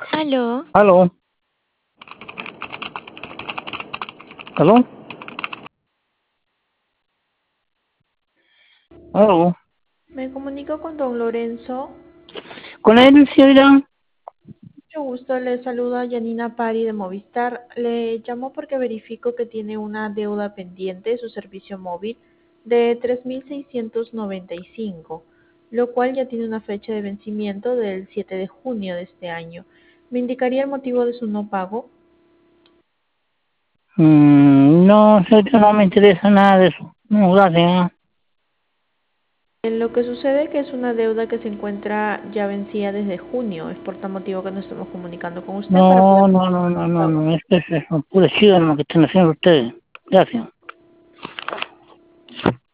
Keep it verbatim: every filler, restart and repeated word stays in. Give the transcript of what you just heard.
Aló, Aló, aló, aló. Me comunico con don Lorenzo. Con él, señorita. Mucho gusto, le saluda Yanina Pari de Movistar. Le llamo porque verifico que tiene una deuda pendiente de su servicio móvil de tres mil seiscientos noventa y cinco, lo cual ya tiene una fecha de vencimiento del siete de junio de este año. ¿Me indicaría el motivo de su no pago? Mm, no, señorita, no me interesa nada de eso. No, gracias. En lo que sucede que es una deuda que se encuentra ya vencida desde junio. Es por tal motivo que nos estamos comunicando con usted para poder No, no, no, no, no, pago. no, es que es eso. Pura chido lo que están haciendo ustedes. Gracias.